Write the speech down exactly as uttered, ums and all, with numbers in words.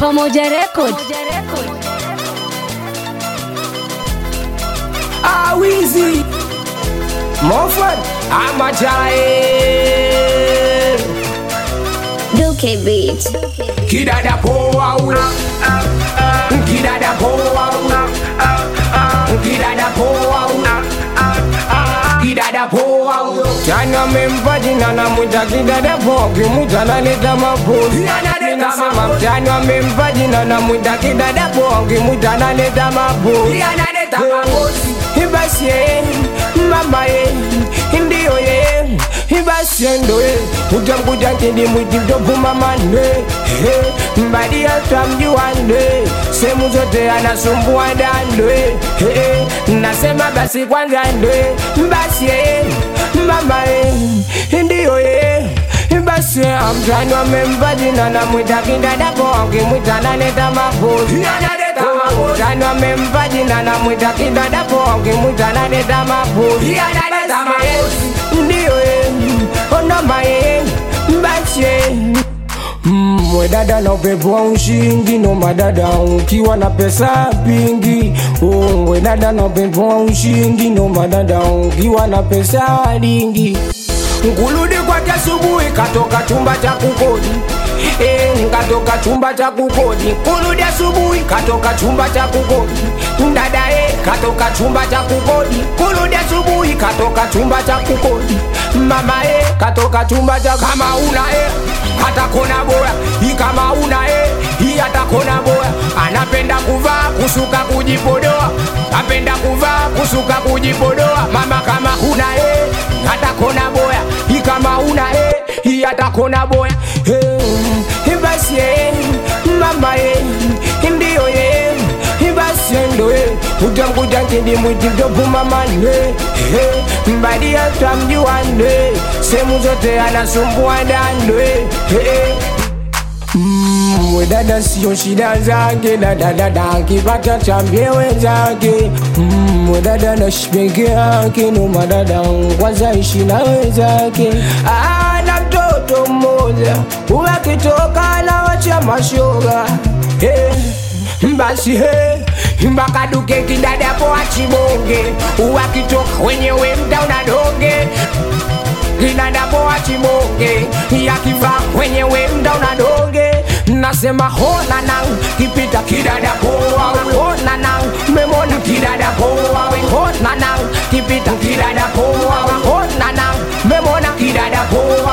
Pamoja Record. Ah, Weezy Mofan Amajae Duke Beat. Kidada poa una Kidada poa una Kidada poa una Kidada poa una Chana memvajina na mwita kidada poa Kimuta na leta mapozi Nasema mchana memvajina na mwita kidada poa Kimuta na leta mapozi Ibasi ye, mama ye, indiyo ye Ibasi endo ye, utamkuta kidi mwiti mtopu mama ne Mbadi ya tamjuande, semu zote anasumbua dande Nasema basi kwanza ende, mbasi ye, mama ye, indiyo ye Ibasi ye, amtani wa membadina na mwita kidada poa Kimwita na leta mapozi Mutano amemvajina na mwita kidada poa Kimwita na leta mapozi Ndiyo ye, onoma ye, mbasi ye Mwe dada na upepo wa ushingi no madada ukiwa na pesa pingi Mwe dada na upepo wa ushingi no madada ukiwa na pesa dingi Nkuludi kwa asubuhi katoka chumba cha kukodi Eh, katoka chumba cha kukodi Nkuludi asubuhi katoka chumba cha kukodi Ndada eh, katoka chumba cha kukodi Nkuludi asubuhi katoka chumba cha kukodi Mama eh, katoka chumba cha kama una eh hata kona boya hii kama una eh hii hata kona boya anapenda kuvaa kusuka kujipodoa anapenda kuvaa kusuka kujipodoa mama kama una eh hata kona boya hii kama una eh hii hata kona boya eh basi eh mama eh ndiyo eh basi ndo eh utamkuta kidi mwiti mtopu mama ne mbadi ya tamjuande semu zote anasumbua dande Mwe dada siyo shida zake Dada dada kipata chambie wenzake Mwe dada na shipeke yake Noma dada kwanza ishi na wenzake Ana mtoto mmoja Uwakitoka na wacha mashoga hey. Mbasi hey Mbaka duke kidada po achibonge Uwakitoka wenyewe mda unadonge Kidada po achibonge Yakiva wenyewe mda unadonge Nasema hona nang Kipita kidada poa Hona nang Memona kidada poa Hona nang Kipita kidada poa Hona nang Memona kidada poa